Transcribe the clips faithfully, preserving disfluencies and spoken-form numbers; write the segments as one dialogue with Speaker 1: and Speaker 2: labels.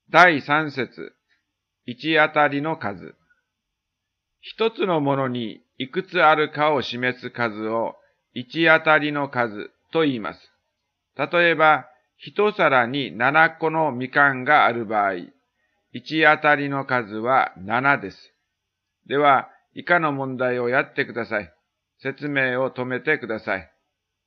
Speaker 1: だいさん節、一当たりの数。一つのものにいくつあるかを示す数を一当たりの数と言います。例えば、一皿にななこのみかんがある場合、一当たりの数はななです。では、以下の問題をやってください。説明を止めてください。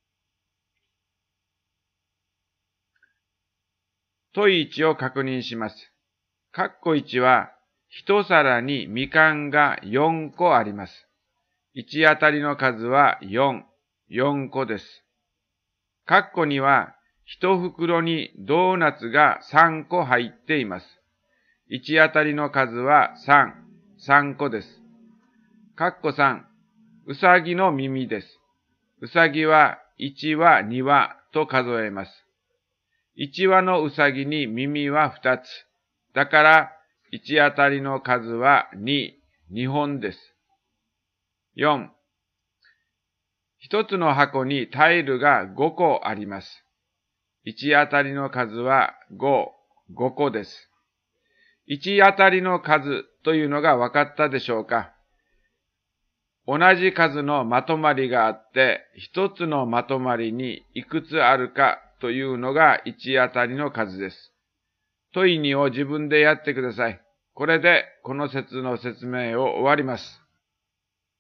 Speaker 1: 問いいちを確認します。括弧いちは、一皿にみかんがよんこあります。一当たりの数はよん、よんこです。括弧には、一袋にドーナツがさんこ入っています。一当たりの数はさん、さんこです。括弧さん、うさぎの耳です。うさぎはいちわ、にわと数えます。いちわのうさぎに耳はふたつ。だから、一当たりの数はに、にほんです。よん、一つの箱にタイルがごこあります。一当たりの数はご、ごこです。一当たりの数というのが分かったでしょうか？同じ数のまとまりがあって、一つのまとまりにいくつあるかというのが一当たりの数です。問いにを自分でやってください。これでこの説の説明を終わります。